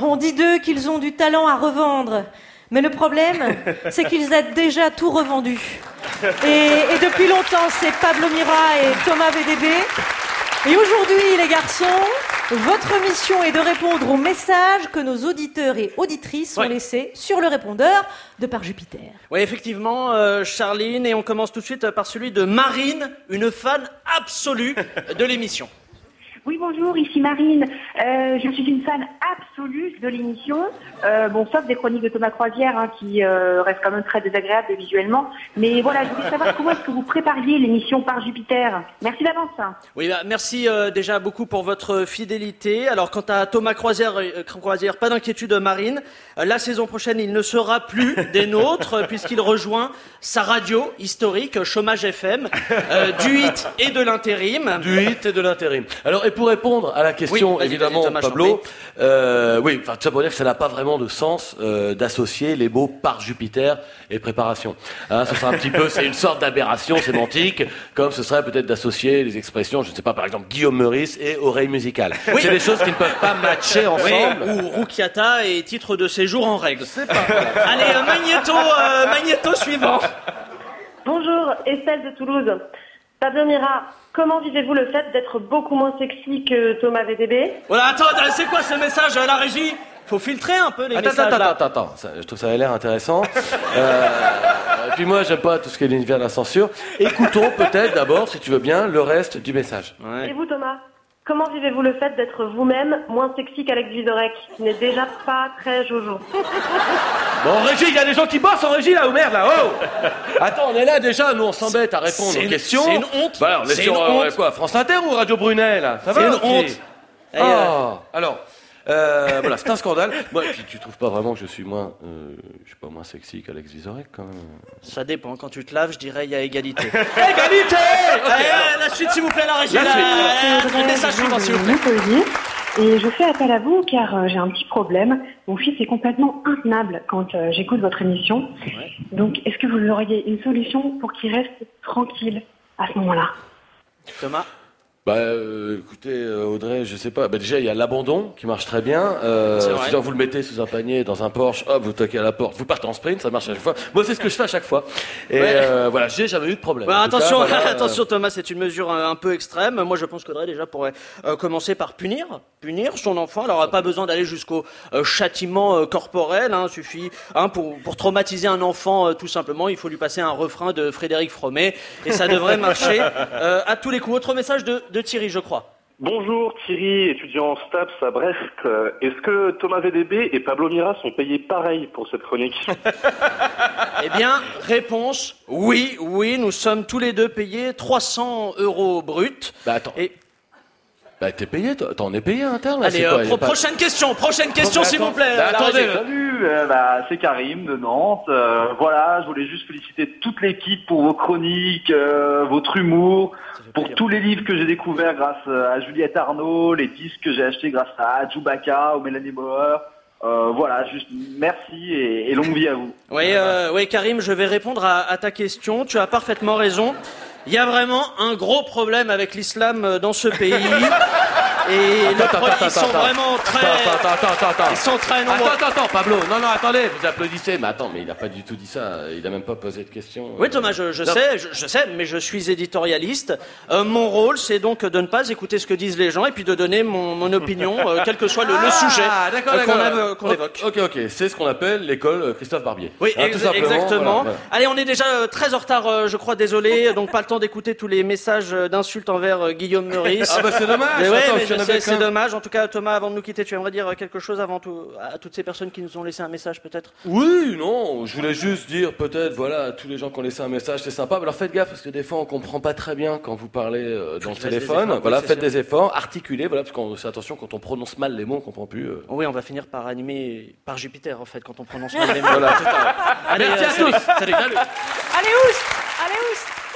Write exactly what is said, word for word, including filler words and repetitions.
On dit d'eux qu'ils ont du talent à revendre. Mais le problème, c'est qu'ils ont déjà tout revendu. Et, et depuis longtemps, c'est Pablo Mira et Thomas V D B. Et aujourd'hui, les garçons, votre mission est de répondre aux messages que nos auditeurs et auditrices ont ouais. laissés sur le répondeur de Par Jupiter. Oui, effectivement, euh, Charline, et on commence tout de suite par celui de Marine, une fan absolue de l'émission. Oui, bonjour, ici Marine. Euh, je suis une fan absolue de l'émission. Euh, bon, sauf des chroniques de Thomas Croisière, hein, qui euh, restent quand même très désagréables visuellement. Mais voilà, je voulais savoir comment est-ce que vous prépariez l'émission Par Jupiter. Merci d'avance. Oui, bah, merci euh, déjà beaucoup pour votre fidélité. Alors, quant à Thomas Croisière, euh, Croisière pas d'inquiétude, Marine. Euh, la saison prochaine, il ne sera plus des nôtres, puisqu'il rejoint sa radio historique, Chômage F M, euh, du hit et de l'intérim. Du hit et de l'intérim. Alors, et pour répondre à la question, oui, évidemment, vas-y, Pablo, euh, oui, enfin, ça veut dire que ça n'a pas vraiment de sens euh, d'associer les mots Par Jupiter et préparation. Hein, ce sera un petit peu, c'est une sorte d'aberration sémantique, comme ce serait peut-être d'associer les expressions, je ne sais pas, par exemple, Guillaume Meurice et oreille musicale. Oui. C'est des choses qui ne peuvent pas matcher ensemble. Oui, ou Roukiata et titre de séjour en règle. C'est pas Allez, euh, Magnéto, euh, Magnéto suivant. Bonjour, Estelle de Toulouse. Pablo Mira, comment vivez-vous le fait d'être beaucoup moins sexy que Thomas V D B? Voilà, attends, c'est quoi ce message à la régie? Faut filtrer un peu les attends, messages attends, là. Attends, attends, attends, je trouve ça a l'air intéressant. euh, et puis moi, j'aime pas tout ce qui est l'univers de la censure. Écoutons peut-être d'abord, si tu veux bien, le reste du message. Ouais. Et vous, Thomas, comment vivez-vous le fait d'être vous-même moins sexy qu'Alex Vizorek, qui n'est déjà pas très jojo? Bon, en régie, il y a des gens qui bossent en régie là, ou merde là, oh. Attends, on est là déjà, nous on s'embête à répondre c'est aux une, questions. C'est une honte. Bah, on est, est sur euh, quoi, France Inter ou Radio Brunet là? Ça c'est va, une okay. honte. Oh. Euh... Alors, euh, voilà, c'est un scandale. Moi, tu, tu trouves pas vraiment que je suis moins, euh, je suis pas moins sexy qu'Alex Vizorek quand même? Ça dépend. Quand tu te laves, je dirais il y a égalité. Égalité. Okay. Allez, la suite, s'il vous plaît, la régie. La, la, suite. La, la, le message suivant, s'il vous plaît. Et je fais appel à vous car euh, j'ai un petit problème. Mon fils est complètement intenable quand euh, j'écoute votre émission. Ouais. Donc, est-ce que vous auriez une solution pour qu'il reste tranquille à ce moment-là? Thomas? Bah, euh, écoutez, euh, Audrey, je sais pas. Bah, déjà, il y a l'abandon qui marche très bien. Euh, si genre, vous le mettez sous un panier dans un Porsche, hop, vous toquez à la porte, vous partez en sprint, ça marche à chaque fois. Moi, c'est ce que je fais à chaque fois. Et ouais. euh, voilà, j'ai jamais eu de problème. Bah, attention, cas, voilà, attention, Thomas, c'est une mesure un, un peu extrême. Moi, je pense qu'Audrey déjà pourrait euh, commencer par punir, punir son enfant. Alors, on n'a pas besoin d'aller jusqu'au euh, châtiment euh, corporel. Hein, suffit, hein, pour pour traumatiser un enfant, euh, tout simplement, il faut lui passer un refrain de Frédéric Fromet et ça devrait marcher euh, à tous les coups. Autre message de, de Thierry, je crois. Bonjour Thierry, étudiant en STAPS à Brest. Est-ce que Thomas V D B et Pablo Mira sont payés pareil pour cette chronique? Eh bien, réponse, oui, oui, nous sommes tous les deux payés trois cents euros bruts. Bah attends. Et... Bah t'es payé, t'en es payé interne. Allez, euh, pro- pas... prochaine question, prochaine question, s'il vous plaît. Bah, attendez, salut, euh, bah, c'est Karim de Nantes. Euh, voilà, je voulais juste féliciter toute l'équipe pour vos chroniques, euh, votre humour, pour plaisir. Tous les livres que j'ai découverts grâce à Juliette Arnaud, les disques que j'ai achetés grâce à Chewbacca ou Mélanie Bauer. Euh, voilà, juste merci et, et longue vie à vous. Oui, euh, oui, Karim, je vais répondre à, à ta question. Tu as parfaitement raison. Il y a vraiment un gros problème avec l'islam dans ce pays. Et attends, le attends, attends, ils sont attends, vraiment très... Attends, attends, attends, attends. Ils sont très nombreux. Attends, attends, Pablo. Non, non, attendez, vous applaudissez. Mais attends, mais il n'a pas du tout dit ça. Il n'a même pas posé de questions. Oui, Thomas, je, je sais, je, je sais, mais je suis éditorialiste. Euh, mon rôle, c'est donc de ne pas écouter ce que disent les gens et puis de donner mon, mon opinion, euh, quel que soit le, ah, le sujet d'accord, euh, d'accord. qu'on, a, qu'on évoque. Ok, ok. C'est ce qu'on appelle l'école Christophe Barbier. Oui, hein, ex- exactement. Voilà, voilà. Allez, on est déjà euh, très en retard, euh, je crois, désolé. Donc, pas le temps d'écouter tous les messages d'insultes envers euh, Guillaume Meurice. Ah bah c'est dommage. Mais ouais, attends, mais si je sais, c'est dommage. En tout cas, Thomas, avant de nous quitter, tu aimerais dire quelque chose avant tout, à toutes ces personnes qui nous ont laissé un message, peut-être? Oui, non, je voulais juste dire, peut-être, voilà, à tous les gens qui ont laissé un message, c'est sympa. Mais alors faites gaffe, parce que des fois, on comprend pas très bien quand vous parlez euh, dans le téléphone. Efforts, voilà, oui, faites sûr. Des efforts, articulez, voilà, parce qu'on c'est attention, quand on prononce mal les mots, on comprend plus. Euh... Oui, on va finir par animer par Jupiter, en fait, quand on prononce mal les mots. Voilà, c'est ça. Allez, merci euh, à tous. Salut, salut. Allez, oust! Allez, oust!